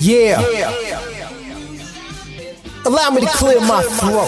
Yeah. Allow me to clear my throat.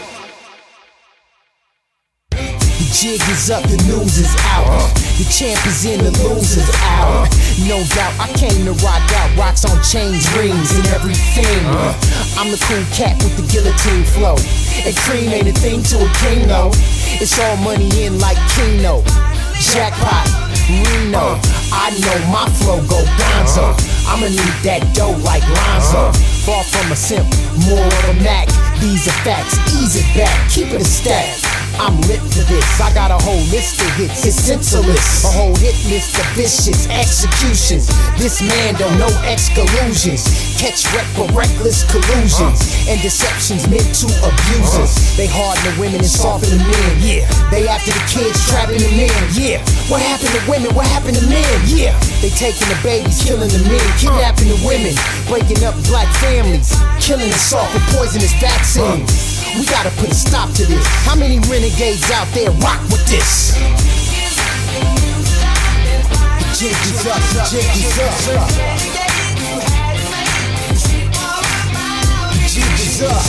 The jig is up, the news is out. The champ is in, the loser's out. No doubt, I came to rock out. Rocks on chains, rings, and everything. I'm the cool cat with the guillotine flow. And cream ain't a thing to a king, though. It's all money in like Keno. Jackpot, Reno. I know my flow go gonzo. I'ma need that dough like Lonzo. Far from a simp, more of a Mac. These are facts, ease it back, keep it a stack. I'm lit for this, I got a whole list of hits, it's senseless. A whole hit list of vicious executions. This man don't know exclusions. Catch wreck for reckless collusions and deceptions meant to abusers. They harden the women and soften the men. Yeah, they after the kids, trapping the men. Yeah, what happened to women? What happened to men? Yeah, they taking the babies, killing the men, kidnapping the women, breaking up black families, killing us off with poisonous vaccines. We gotta put a stop to this. How many renegades out there rock with this? The jig is up, the jig is up. The jig is up.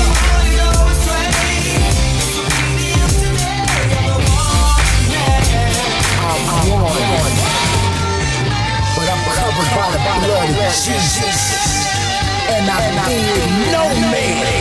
I'm on, but I'm covered by the blood of Jesus, and I fear no man.